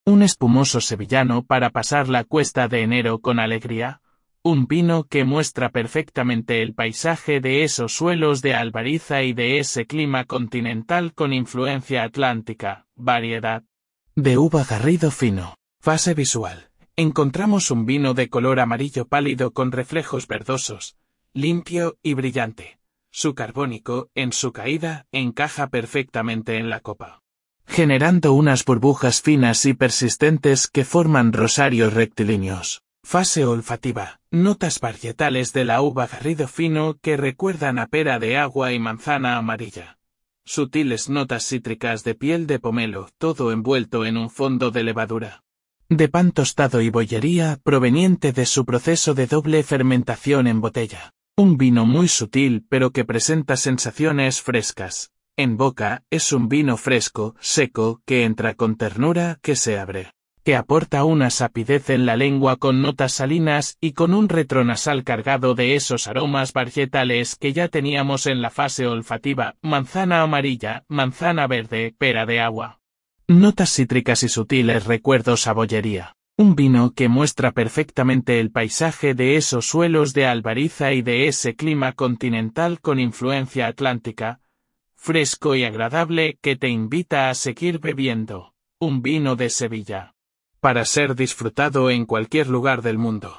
Un espumoso sevillano para pasar la cuesta de enero con alegría. Un vino que muestra perfectamente el paisaje de esos suelos de albariza y de ese clima continental con influencia atlántica. Variedad de uva Garrido fino. Fase visual. Encontramos un vino de color amarillo pálido con reflejos verdosos, limpio y brillante. Su carbónico, en su caída, encaja perfectamente en la copa, generando unas burbujas finas y persistentes que forman rosarios rectilíneos. Fase olfativa. Notas varietales de la uva Garrido fino que recuerdan a pera de agua y manzana amarilla. Sutiles notas cítricas de piel de pomelo, todo envuelto en un fondo de levadura de pan tostado y bollería proveniente de su proceso de doble fermentación en botella. Un vino muy sutil pero que presenta sensaciones frescas. En boca, es un vino fresco, seco, que entra con ternura, que se abre, que aporta una sapidez en la lengua con notas salinas y con un retronasal cargado de esos aromas varietales que ya teníamos en la fase olfativa, manzana amarilla, manzana verde, pera de agua. Notas cítricas y sutiles recuerdos a bollería. Un vino que muestra perfectamente el paisaje de esos suelos de albariza y de ese clima continental con influencia atlántica, fresco y agradable que te invita a seguir bebiendo. Un vino de Sevilla, para ser disfrutado en cualquier lugar del mundo.